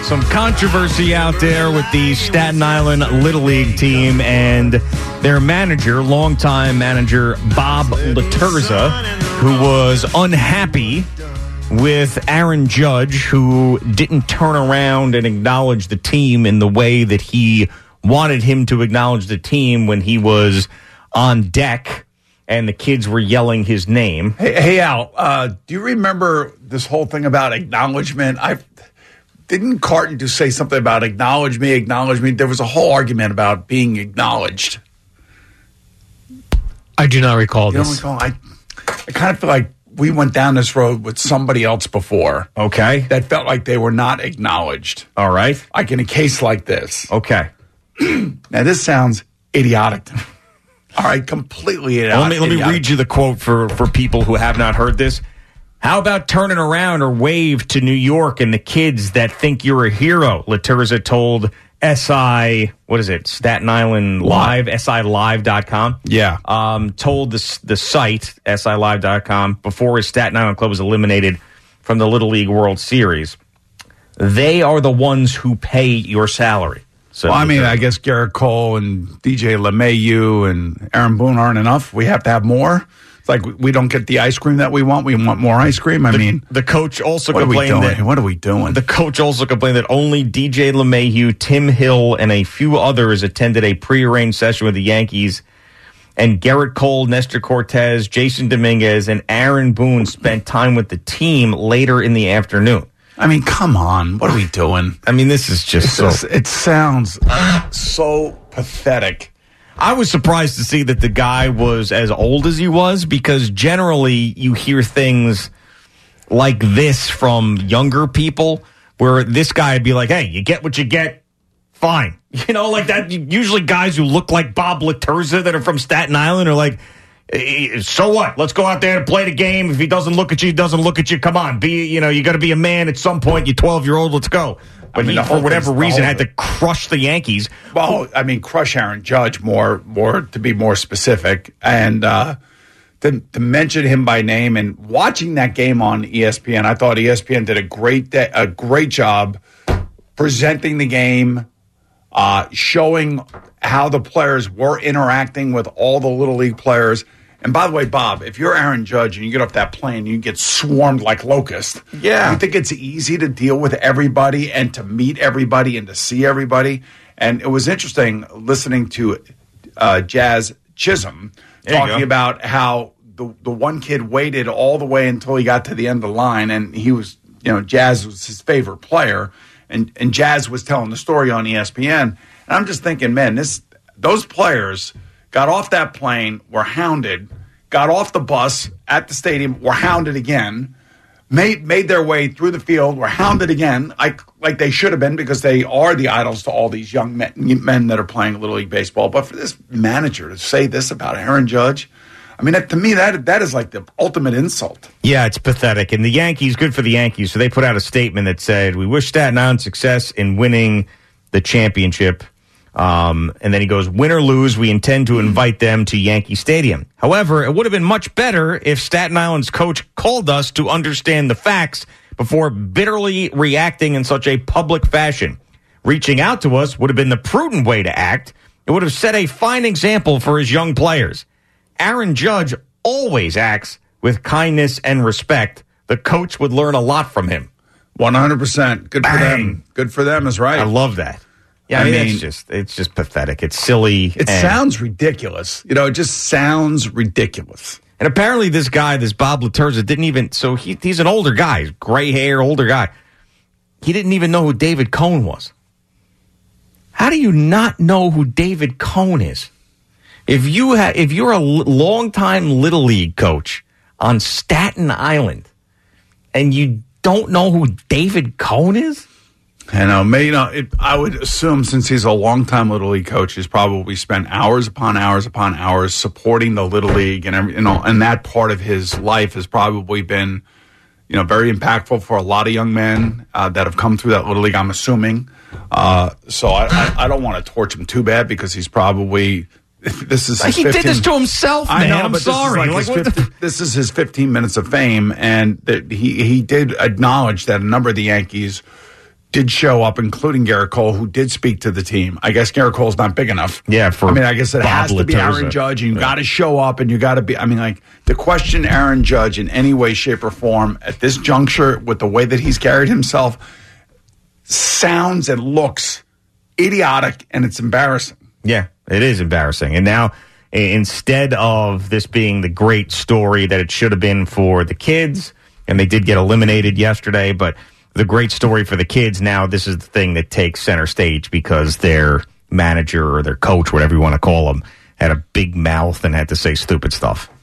some controversy out there with the Staten Island Little League team and their manager, longtime manager Bob Laterza, who was unhappy with Aaron Judge, who didn't turn around and acknowledge the team in the way that he wanted him to acknowledge the team when he was on deck and the kids were yelling his name. Hey Al, do you remember this whole thing about acknowledgement? Didn't Carton just say something about acknowledge me? There was a whole argument about being acknowledged. I do not recall this. You don't recall? I kind of feel like we went down this road with somebody else before. Okay. That felt like they were not acknowledged. All right. Like in a case like this. Okay. Now, this sounds idiotic. All right, completely idiotic. Let me read you the quote for people who have not heard this. How about turning around or wave to New York and the kids that think you're a hero? Laterza told Staten Island Live, SILive.com. Yeah. Told the site, SILive.com, before his Staten Island club was eliminated from the Little League World Series. They are the ones who pay your salary. So, well, I mean, I guess Garrett Cole and DJ LeMahieu and Aaron Boone aren't enough. We have to have more. It's like we don't get the ice cream that we want. We want more ice cream. The coach also complained that. What are we doing? The coach also complained that only DJ LeMahieu, Tim Hill, and a few others attended a prearranged session with the Yankees. And Garrett Cole, Nestor Cortez, Jason Dominguez, and Aaron Boone spent time with the team later in the afternoon. I mean, come on. What are we doing? I mean, this is just it sounds so pathetic. I was surprised to see that the guy was as old as he was, because generally you hear things like this from younger people where this guy would be like, hey, you get what you get, fine. You know, like that. Usually guys who look like Bob Laterza that are from Staten Island are like, so what? Let's go out there and play the game. If he doesn't look at you, he doesn't look at you. Come on, you got to be a man at some point. You're 12-year-old. Let's go. But he, for whatever reason, had to crush the Yankees. Well, I mean, crush Aaron Judge more to be more specific, and to mention him by name. And watching that game on ESPN, I thought ESPN did a great job presenting the game, showing how the players were interacting with all the Little League players. And by the way, Bob, if you're Aaron Judge and you get off that plane, you get swarmed like locusts. Yeah. You think it's easy to deal with everybody and to meet everybody and to see everybody? And it was interesting listening to Jazz Chisholm talking about how the one kid waited all the way until he got to the end of the line, and he was, Jazz was his favorite player, and Jazz was telling the story on ESPN. And I'm just thinking, man, those players got off that plane, were hounded, got off the bus at the stadium, were hounded again, made their way through the field, were hounded again, like they should have been, because they are the idols to all these young men that are playing Little League Baseball. But for this manager to say this about Aaron Judge, I mean, to me, that is like the ultimate insult. Yeah, it's pathetic. And the Yankees, good for the Yankees. So they put out a statement that said, we wish Staten Island success in winning the championship. And then he goes, win or lose, we intend to invite them to Yankee Stadium. However, it would have been much better if Staten Island's coach called us to understand the facts before bitterly reacting in such a public fashion. Reaching out to us would have been the prudent way to act. It would have set a fine example for his young players. Aaron Judge always acts with kindness and respect. The coach would learn a lot from him. 100%. Good for them. Good for them is right. I love that. Yeah, I mean, it's just pathetic. It's silly. It sounds ridiculous. It just sounds ridiculous. And apparently this guy, this Bob Laterza, didn't even, so he's an older guy, gray hair, older guy. He didn't even know who David Cone was. How do you not know who David Cone is? If you're a longtime Little League coach on Staten Island and you don't know who David Cone is? I would assume, since he's a longtime Little League coach, he's probably spent hours upon hours upon hours supporting the Little League, and and that part of his life has probably been, very impactful for a lot of young men that have come through that Little League, I'm assuming. So I don't want to torch him too bad, because he's probably. This is he did this to himself, man. I know, I'm but sorry. This is his 15 minutes of fame, and he did acknowledge that a number of the Yankees did show up, including Garrett Cole, who did speak to the team. I guess Garrett Cole's not big enough. Yeah, I guess it has to be Aaron Judge, and you got to show up, and you got to be. To question Aaron Judge in any way, shape, or form at this juncture with the way that he's carried himself sounds and looks idiotic, and it's embarrassing. Yeah, it is embarrassing. And now, instead of this being the great story that it should have been for the kids, and they did get eliminated yesterday, but the great story for the kids, now this is the thing that takes center stage because their manager or their coach, whatever you want to call them, had a big mouth and had to say stupid stuff.